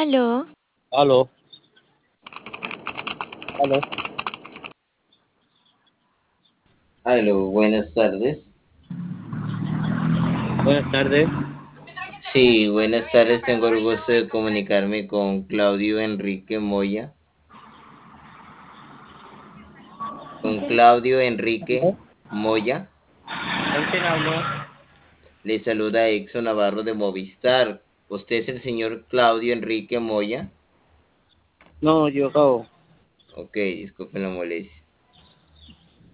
Aló, Aló, aló. Aló, buenas tardes. Buenas tardes. Sí, buenas tardes. Tengo el gusto de comunicarme con Claudio Enrique Moya. Con Claudio Enrique ¿Aló? Moya. ¿Con quién hablo? Le saluda Exo Navarro de Movistar. ¿Usted es el señor Claudio Enrique Moya? No, yo acabo. Ok, disculpen la molestia.